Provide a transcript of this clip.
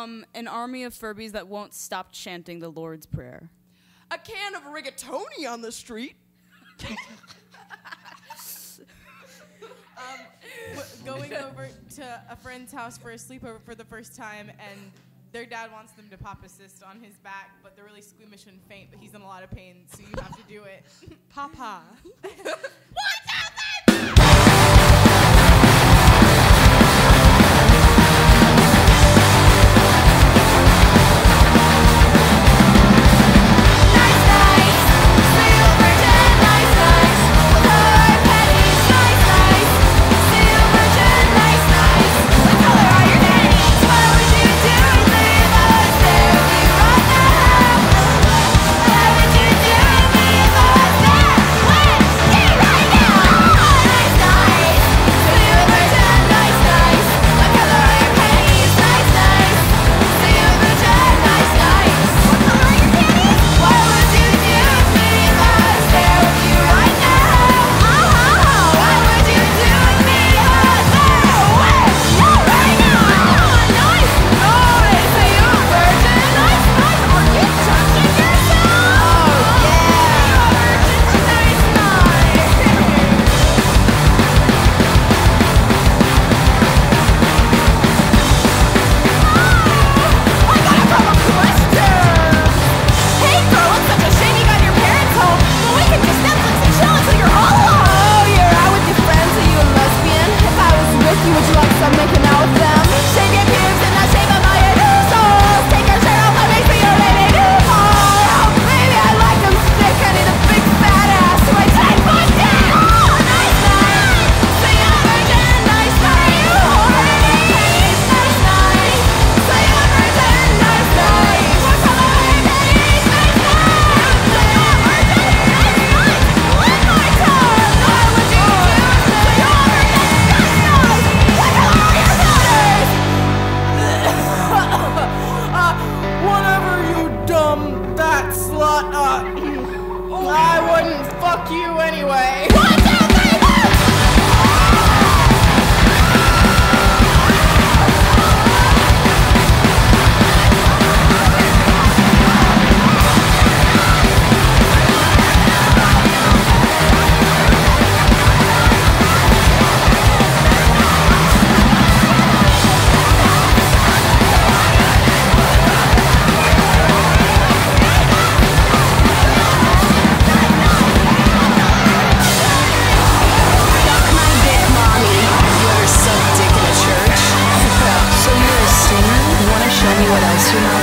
An army of Furbies that won't stop chanting the Lord's Prayer. A can of rigatoni on the street. Going over to a friend's house for a sleepover for the first time, and their dad wants them to pop a cyst on his back, but they're really squeamish and faint, but he's in a lot of pain, so you have to do it. Papa. What's happening? I wouldn't fuck you anyway. Show me what else you know.